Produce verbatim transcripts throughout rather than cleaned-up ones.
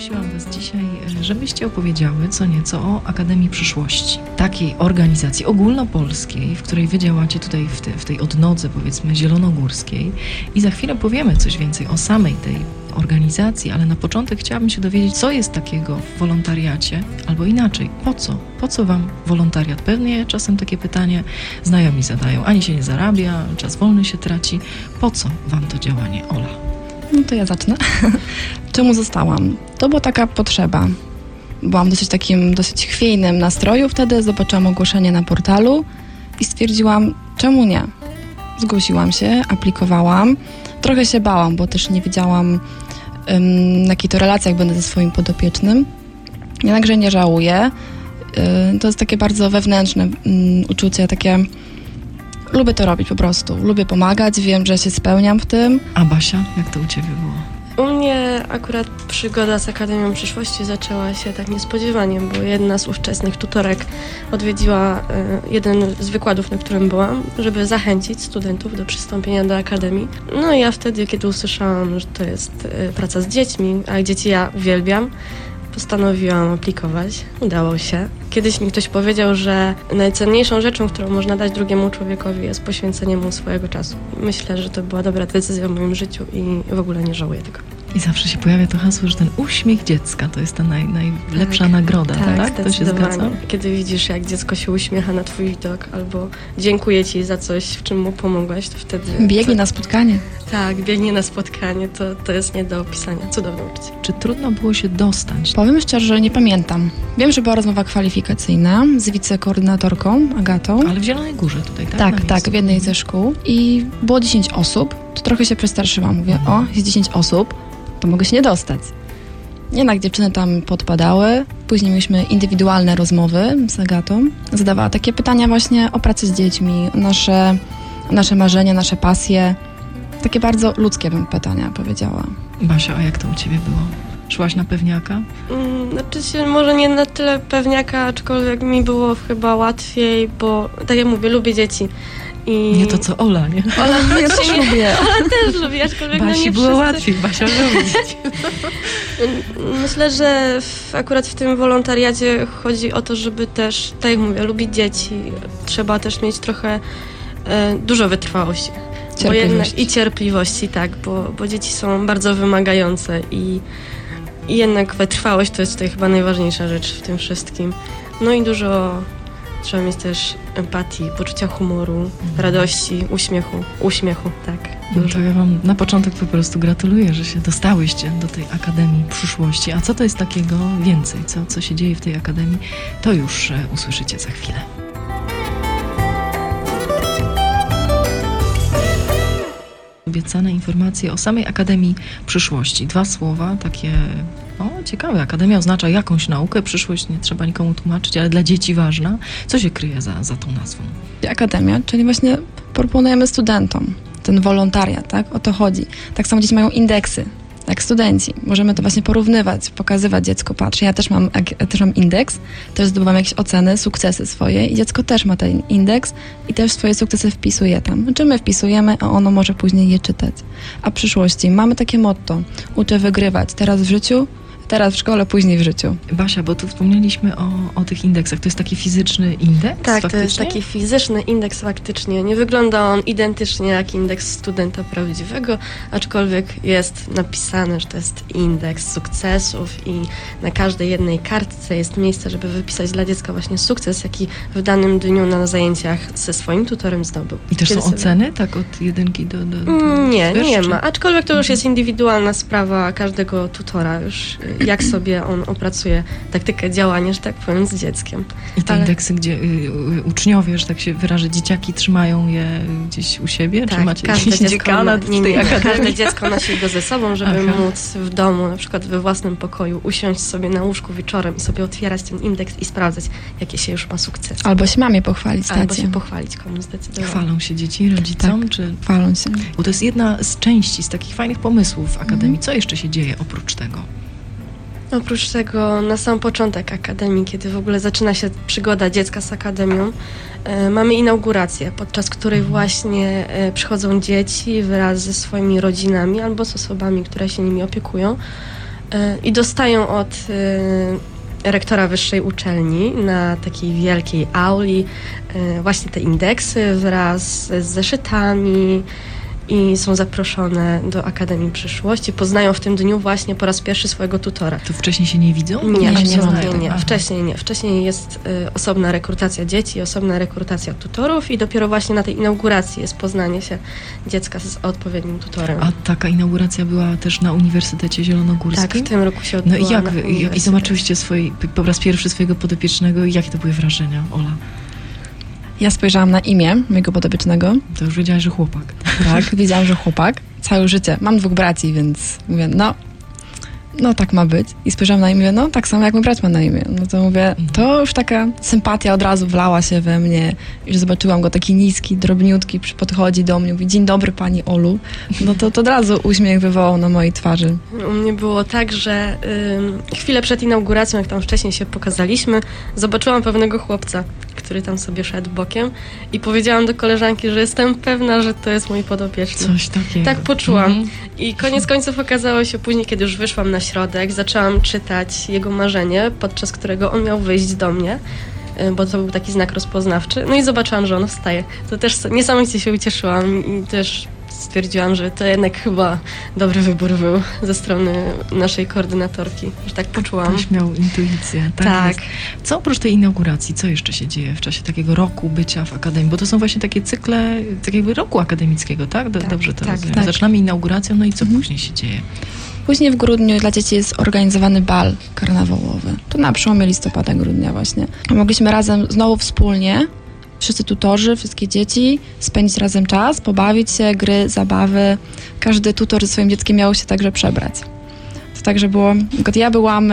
Zaprosiłam Was dzisiaj, żebyście opowiedziały co nieco o Akademii Przyszłości. Takiej organizacji ogólnopolskiej, w której Wy działacie tutaj w, te, w tej odnodze, powiedzmy, zielonogórskiej. I za chwilę powiemy coś więcej o samej tej organizacji, ale na początek chciałabym się dowiedzieć, co jest takiego w wolontariacie, albo inaczej, po co? Po co Wam wolontariat? Pewnie czasem takie pytanie znajomi zadają. Ani się nie zarabia, czas wolny się traci. Po co Wam to działanie, Ola? No to ja zacznę. Czemu zostałam? To była taka potrzeba. Byłam w dosyć takim, dosyć chwiejnym nastroju wtedy, zobaczyłam ogłoszenie na portalu i stwierdziłam, czemu nie? Zgłosiłam się, aplikowałam. Trochę się bałam, bo też nie wiedziałam, um, na jakich to relacjach będę ze swoim podopiecznym. Jednakże nie żałuję. Yy, to jest takie bardzo wewnętrzne um, uczucie, takie... Lubię to robić po prostu. Lubię pomagać, wiem, że się spełniam w tym. A Basia, jak to u Ciebie było? U mnie akurat przygoda z Akademią Przyszłości zaczęła się tak niespodziewanie, bo jedna z ówczesnych tutorek odwiedziła y, jeden z wykładów, na którym byłam, żeby zachęcić studentów do przystąpienia do Akademii. No i ja wtedy, kiedy usłyszałam, że to jest y, praca z dziećmi, a dzieci ja uwielbiam, postanowiłam aplikować. Udało się. Kiedyś mi ktoś powiedział, że najcenniejszą rzeczą, którą można dać drugiemu człowiekowi, jest poświęcenie mu swojego czasu. Myślę, że to była dobra decyzja w moim życiu i w ogóle nie żałuję tego. I zawsze się pojawia to hasło, że ten uśmiech dziecka to jest ta naj, najlepsza tak, nagroda, tak? tak? To się zgadza? Kiedy widzisz, jak dziecko się uśmiecha na twój widok albo dziękuję ci za coś, w czym mu pomogłaś, to wtedy... Biegnie to... na spotkanie. Tak, biegnie na spotkanie, to, to jest nie do opisania. Cudowne uczucie. Czy trudno było się dostać? Powiem szczerze, że nie pamiętam. Wiem, że była rozmowa kwalifikacyjna z wicekoordynatorką Agatą. Ale w Zielonej Górze tutaj, tak? Tak, tak, w jednej ze szkół. I było dziesięć osób. To trochę się przestraszyłam. Mówię, mhm. o, jest dziesięć osób, to mogę się nie dostać. Jednak dziewczyny tam podpadały. Później mieliśmy indywidualne rozmowy z Agatą. Zadawała takie pytania właśnie o pracę z dziećmi, o nasze, o nasze marzenia, nasze pasje. Takie bardzo ludzkie bym pytania powiedziała. Basia, a jak to u Ciebie było? Szłaś na pewniaka? Mm, znaczy się może nie na tyle pewniaka, aczkolwiek mi było chyba łatwiej, bo tak jak mówię, lubię dzieci. I... Nie to co Ola, nie? Ola ja też lubię. Ola też lubi, aczkolwiek Basi no nie było wszyscy... łatwiej, Basia lubi dzieci. Myślę, że w, akurat w tym wolontariacie chodzi o to, żeby też, tak jak mówię, lubić dzieci. Trzeba też mieć trochę e, dużo wytrwałości. Bo jednak, I cierpliwości, tak, bo, bo dzieci są bardzo wymagające i, i jednak wytrwałość to jest tutaj chyba najważniejsza rzecz w tym wszystkim. No i dużo trzeba mieć też empatii, poczucia humoru, mhm. radości, uśmiechu, uśmiechu, tak. No to ja Wam na początek po prostu gratuluję, że się dostałyście do tej Akademii Przyszłości. A co to jest takiego więcej, co, co się dzieje w tej Akademii, to już e, usłyszycie za chwilę. Obiecane informacje o samej Akademii Przyszłości. Dwa słowa, takie no, ciekawe. Akademia oznacza jakąś naukę, przyszłość nie trzeba nikomu tłumaczyć, ale dla dzieci ważna. Co się kryje za, za tą nazwą? Akademia, czyli właśnie proponujemy studentom ten wolontariat, tak? O to chodzi. Tak samo dzieci mają indeksy, jak studenci. Możemy to właśnie porównywać, pokazywać dziecku, patrz, ja też mam, ja też mam indeks, też zdobywam jakieś oceny, sukcesy swoje i dziecko też ma ten indeks i też swoje sukcesy wpisuje tam. Czy my wpisujemy, a ono może później je czytać. A w przyszłości mamy takie motto, uczę wygrywać, teraz w życiu, teraz w szkole, później w życiu. Basia, bo tu wspomnieliśmy o, o tych indeksach. To jest taki fizyczny indeks? Tak, faktycznie? To jest taki fizyczny indeks faktycznie. Nie wygląda on identycznie jak indeks studenta prawdziwego, aczkolwiek jest napisane, że to jest indeks sukcesów i na każdej jednej kartce jest miejsce, żeby wypisać dla dziecka właśnie sukces, jaki w danym dniu na zajęciach ze swoim tutorem zdobył. I też Kiedy są sobie... oceny, tak od jedynki do... do, do nie, wiesz, nie czy... ma. Aczkolwiek to już jest indywidualna sprawa każdego tutora już, jak sobie on opracuje taktykę działania, że tak powiem, z dzieckiem. I te Ale... indeksy, gdzie y, uczniowie, że tak się wyrażę, dzieciaki trzymają je gdzieś u siebie? Tak, czy macie każde jakiś dziecko, dziekanat ma, nie, w tej nie, akademii? każde dziecko nosi go ze sobą, żeby Aha. móc w domu, na przykład we własnym pokoju, usiąść sobie na łóżku wieczorem i sobie otwierać ten indeks i sprawdzać, jakie się już ma sukcesy. Albo się mamie pochwalić, Albo tacie. się pochwalić komuś zdecydowanie. Chwalą się dzieci rodzicom? Tak, czy... chwalą się. Bo to jest jedna z części, z takich fajnych pomysłów w Akademii. Mhm. Co jeszcze się dzieje oprócz tego? Oprócz tego na sam początek Akademii, kiedy w ogóle zaczyna się przygoda dziecka z Akademią, e, mamy inaugurację, podczas której właśnie e, przychodzą dzieci wraz ze swoimi rodzinami albo z osobami, które się nimi opiekują. I dostają od rektora wyższej uczelni na takiej wielkiej auli właśnie te indeksy wraz z zeszytami i są zaproszone do Akademii Przyszłości. Poznają w tym dniu właśnie po raz pierwszy swojego tutora. To wcześniej się nie widzą? Nie, nie, nie, nie, nie, nie. Wcześniej nie. Wcześniej jest y, osobna rekrutacja dzieci, osobna rekrutacja tutorów i dopiero właśnie na tej inauguracji jest poznanie się dziecka z odpowiednim tutorem. A taka inauguracja była też na Uniwersytecie Zielonogórskim? Tak, w tym roku się No odbyła. i jak na wy, i zobaczyliście swój, po raz pierwszy swojego podopiecznego i jakie to były wrażenia, Ola? Ja spojrzałam na imię mojego podopiecznego. To już wiedziałaś, że chłopak. Tak, wiedziałam, że chłopak. Całe życie. Mam dwóch braci, więc mówię, no, no tak ma być. I spojrzałam na imię, no tak samo jak mój brat ma na imię. No to mówię, to już taka sympatia od razu wlała się we mnie. Już zobaczyłam go taki niski, drobniutki, podchodzi do mnie, mówi, dzień dobry pani Olu. No to, to od razu uśmiech wywołał na mojej twarzy. U mnie było tak, że y, chwilę przed inauguracją, jak tam wcześniej się pokazaliśmy, zobaczyłam pewnego chłopca, który tam sobie szedł bokiem i powiedziałam do koleżanki, że jestem pewna, że to jest mój podopieczny. Coś takiego. Tak poczułam. Mhm. I koniec końców okazało się później, kiedy już wyszłam na środek, zaczęłam czytać jego marzenie, podczas którego on miał wyjść do mnie, bo to był taki znak rozpoznawczy. No i zobaczyłam, że on wstaje. To też niesamowicie się ucieszyłam i też stwierdziłam, że to jednak chyba dobry wybór był ze strony naszej koordynatorki, że tak poczułam. Ktoś miał intuicję. Tak. Tak. Jest. Co oprócz tej inauguracji, co jeszcze się dzieje w czasie takiego roku bycia w Akademii? Bo to są właśnie takie cykle takiego roku akademickiego, tak? Do, tak dobrze to tak, rozumiem. tak. Zaczynamy inauguracją, no i co Mhm. później się dzieje? Później w grudniu dla dzieci jest organizowany bal karnawałowy. To na przełomie listopada, grudnia właśnie. Mogliśmy razem, znowu wspólnie, wszyscy tutorzy, wszystkie dzieci, spędzić razem czas, pobawić się, gry, zabawy. Każdy tutor ze swoim dzieckiem miał się także przebrać. To także było, ja byłam,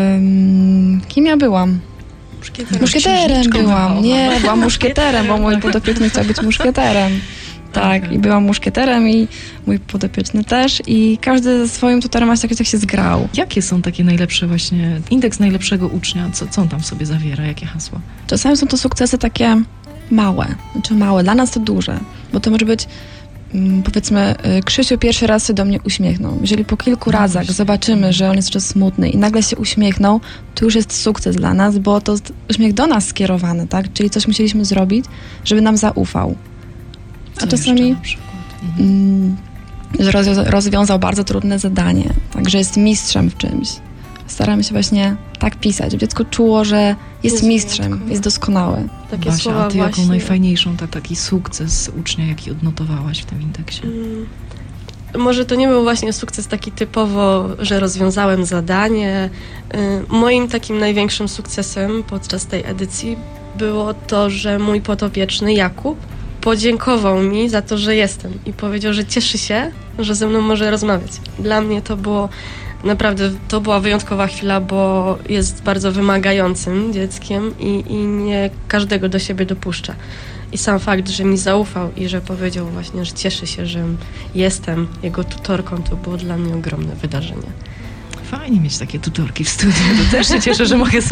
um, kim ja byłam? Muszkieterem. Muszkieterem Księżniczką byłam, byłam. nie, byłam muszkieterem, bo mój podopieczny chciał być muszkieterem. Tak, i byłam muszkieterem i mój podopieczny też i każdy ze swoim tutorem właśnie jakoś tak się zgrał. Jakie są takie najlepsze właśnie, indeks najlepszego ucznia, co, co on tam w sobie zawiera, jakie hasła? Czasami są to sukcesy takie małe, znaczy małe, dla nas to duże, bo to może być mm, powiedzmy, y, Krzysiu pierwszy raz się do mnie uśmiechnął. Jeżeli po kilku No razach właśnie. zobaczymy, że on jest jeszcze smutny i nagle się uśmiechnął, to już jest sukces dla nas, bo to jest uśmiech do nas skierowany, tak? Czyli coś musieliśmy zrobić, żeby nam zaufał. Co A czasami jeszcze na przykład? Mhm. mm, że rozwią- rozwiązał bardzo trudne zadanie, także jest mistrzem w czymś. Staramy się właśnie tak pisać, żeby dziecko czuło, że jest Jest mistrzem, wyjątkowe. jest doskonały. Takie Basia, słowa a ty właśnie. jaką najfajniejszą, tak, taki sukces ucznia, jaki odnotowałaś w tym indeksie? Mm, Może to nie był właśnie sukces taki typowo, że rozwiązałem zadanie. Y, Moim takim największym sukcesem podczas tej edycji było to, że mój podopieczny Jakub podziękował mi za to, że jestem i powiedział, że cieszy się, że ze mną może rozmawiać. Dla mnie to było naprawdę, to była wyjątkowa chwila, bo jest bardzo wymagającym dzieckiem i, i nie każdego do siebie dopuszcza. I sam fakt, że mi zaufał i że powiedział właśnie, że cieszy się, że jestem jego tutorką, to było dla mnie ogromne wydarzenie. Fajnie mieć takie tutorki w studiu. To też się cieszę, że mogę z,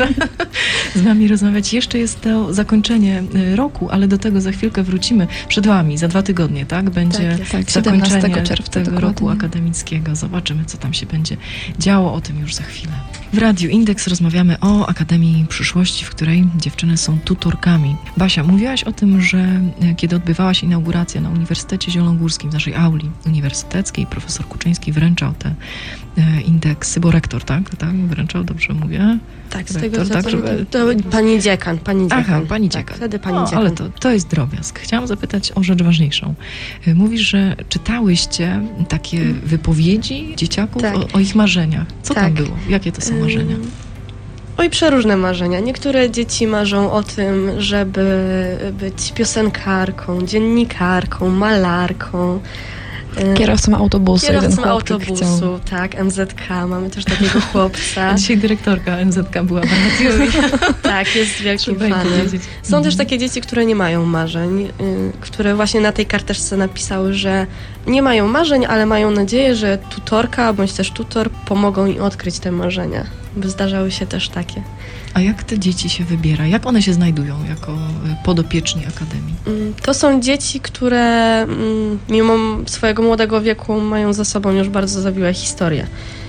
z wami rozmawiać. Jeszcze jest to zakończenie y, roku, ale do tego za chwilkę wrócimy. Przed wami, za dwa tygodnie, tak? Będzie Tak jest. Tak, zakończenie siedemnastego czerwca tego dokładnie. roku akademickiego. Zobaczymy, co tam się będzie działo. O tym już za chwilę. W Radiu Indeks rozmawiamy o Akademii Przyszłości, w której dziewczyny są tutorkami. Basia, mówiłaś o tym, że e, kiedy odbywałaś inaugurację na Uniwersytecie Zielonogórskim, w naszej auli uniwersyteckiej, profesor Kuczyński wręczał te e, indeksy, bo rektor, tak? tak? Wręczał, dobrze mówię? Tak, z Rektor, tego co tak, tak, żeby- to pani dziekan, pani dziekan. Aha, pani Tak, dziekan. wtedy pani O, dziekan. ale to, to jest drobiazg. Chciałam zapytać o rzecz ważniejszą. Y, Mówisz, że czytałyście takie wypowiedzi dzieciaków Tak. o, o ich marzeniach. Co tam Tak. było? Jakie to są marzenia? Ym, Oj, przeróżne marzenia. Niektóre dzieci marzą o tym, żeby być piosenkarką, dziennikarką, malarką. Ym, Kierowcą autobusu, jeden Kierowcą chłopczyk autobusu, chciał. tak, M Z K, mamy też takiego chłopca. Dzisiaj dyrektorka M Z K była w radiu. Tak, jest wielkim Trzeba jej fanem. powiedzieć. Są Mhm. też takie dzieci, które nie mają marzeń, y, które właśnie na tej karteczce napisały, że nie mają marzeń, ale mają nadzieję, że tutorka bądź też tutor pomogą im odkryć te marzenia. By zdarzały się też takie. A jak te dzieci się wybiera? Jak one się znajdują jako y, podopieczni Akademii? Mm, To są dzieci, które mm, mimo swojego młodego wieku mają za sobą już bardzo zawiłe historie.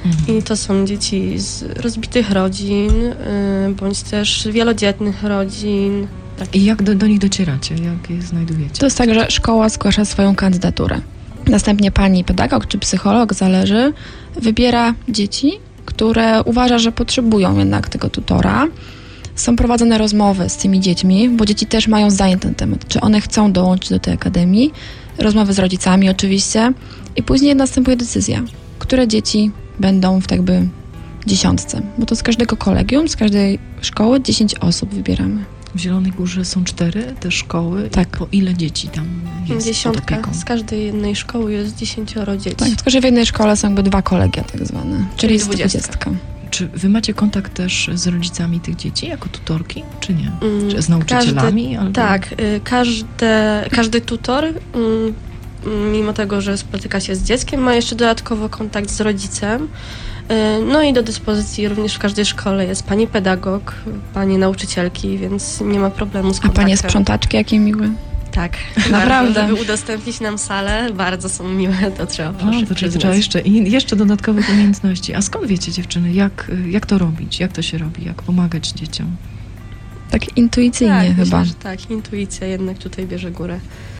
Mhm. I to są dzieci z rozbitych rodzin, y, bądź też wielodzietnych rodzin. Tak. I jak do, do nich docieracie? Jak je znajdujecie? To jest tak, że szkoła zgłasza swoją kandydaturę. Następnie pani pedagog czy psycholog, zależy, wybiera dzieci, które uważa, że potrzebują jednak tego tutora. Są prowadzone rozmowy z tymi dziećmi, bo dzieci też mają zdanie na ten temat, czy one chcą dołączyć do tej akademii. Rozmowy z rodzicami oczywiście. I później następuje decyzja, które dzieci będą w tak jakby dziesiątce. Bo to z każdego kolegium, z każdej szkoły dziesięć osób wybieramy. W Zielonej Górze są cztery te szkoły. Tak. I po ile dzieci tam jest pod Dziesiątka. opieką? Z każdej jednej szkoły jest dziesięcioro dzieci. Tak, tylko że w jednej szkole są jakby dwa kolegia tak zwane, czyli Czyli jest dwudziestka. dwudziestka. Czy wy macie kontakt też z rodzicami tych dzieci jako tutorki, czy nie? Mm, Czy z nauczycielami? Każdy, albo... Tak, y, każde, każdy tutor, mm, mm, mimo tego, że spotyka się z dzieckiem, ma jeszcze dodatkowo kontakt z rodzicem. Y, No i do dyspozycji również w każdej szkole jest pani pedagog, pani nauczycielki, więc nie ma problemu z A kontaktem. panie sprzątaczki, jakie miłe. Tak, Naprawdę. bardzo, żeby udostępnić nam salę, bardzo są miłe, to trzeba O, proszę to trzeba, przyznać. trzeba jeszcze, i jeszcze dodatkowych umiejętności. A skąd wiecie, dziewczyny, jak, jak to robić? Jak to się robi? Jak pomagać dzieciom? Tak intuicyjnie tak, chyba. Myślę, że tak, intuicja jednak tutaj bierze górę.